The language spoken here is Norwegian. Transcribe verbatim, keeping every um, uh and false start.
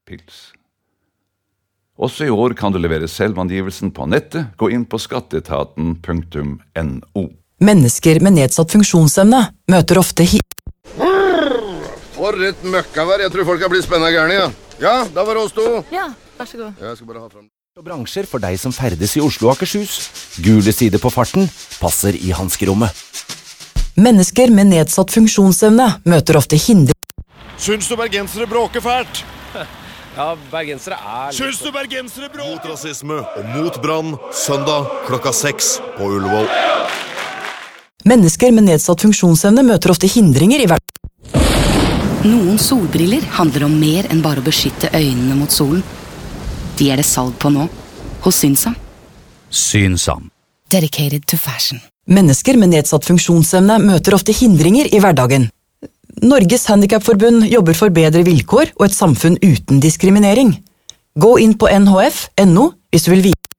pils. Også i år kan du levere selvangivelsen på nettet. Gå inn på skatteetaten punktum no. Mennesker med nedsatt funksjonsevne møter ofte hi... For et møkkavær, jeg tror folk har blitt spennende gærne, ja. Ja, da var det oss to. Ja, vær så god. Jeg skal bare ha frem... Bransjer for deg som ferdes i Oslo og Akershus. Gule sider på farten passer i hanskerommet. Mennesker med nedsatt funksjonsevne møter ofte hinder... Syns du bergensere bråker fælt? Ja, bergensere er... Syns du bergensere bråker? Mot rasisme og mot brann, søndag klokka seks på Ullevål. Mennesker med nedsatt funksjonsevne møter ofte hindringer i hverdagen. Noen solbriller handler om mer enn bare å beskytte øynene mot solen. De er det salg på nå, hos Synsam. Synsam. Dedicated to fashion. Mennesker med nedsatt funksjonsevne møter ofte hindringer i hverdagen. Norges Handicapforbund jobber for bedre vilkår og et samfunn uten diskriminering. Gå inn på N H F punktum no hvis du vil vite.